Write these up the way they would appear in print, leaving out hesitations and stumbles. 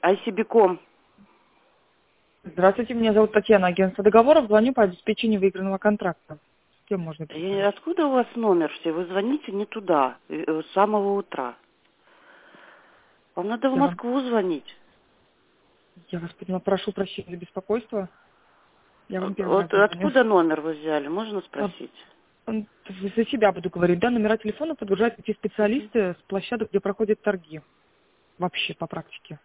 ICB.com. Здравствуйте, меня зовут Татьяна, агентство договоров. Звоню по обеспечению выигранного контракта. С кем можно поговорить? Откуда у вас номер все? Вы звоните не туда, с самого утра. Вам надо в Москву звонить. Я вас поняла, прошу прощения за беспокойство. Я вам первый раз Вот звоню. откуда номер вы взяли, можно спросить? За себя буду говорить, да? Номера телефона подгружают эти специалисты с площадок, где проходят торги. Вообще, по практике.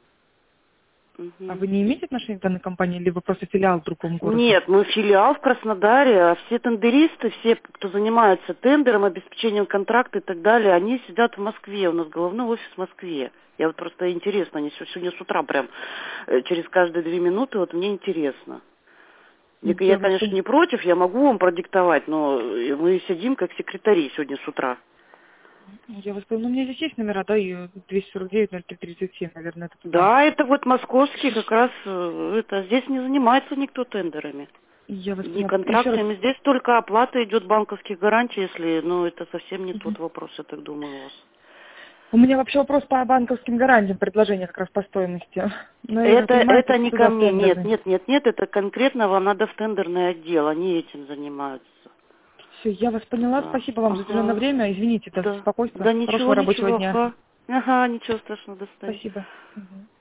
А вы не имеете отношения к данной компании, либо просто филиал в другом городе? Нет, мы филиал в Краснодаре, а все тендеристы, все, кто занимается тендером, обеспечением контракта и так далее, они сидят в Москве, у нас головной офис в Москве. Я вот просто интересно, они сегодня с утра прям через каждые 2 минуты, вот мне интересно. Я, конечно, не против, я могу вам продиктовать, но мы сидим как секретари сегодня с утра. Я вас поняла, у меня здесь есть номера, да, и 249-03-37, наверное, это туда. Да, это вот московский как раз, это здесь не занимается никто тендерами. Я вас Не поняла. контрактами, здесь только оплата идет банковских гарантий, если, ну, это совсем не тот вопрос, я так думаю, у вас. У меня вообще вопрос по банковским гарантиям, предложение как раз по стоимости. Но я так понимаю, Это не ко туда мне, нет, тендерный. нет, нет, нет, это конкретно вам надо в тендерный отдел, они этим занимаются. Все, я вас поняла. Да. Спасибо вам за уделенное Ага. время. Извините за Да. беспокойство. Да ничего, Хорошего рабочего ничего, дня. ага. Ага, ничего страшного, до свидания. Спасибо. Мгм.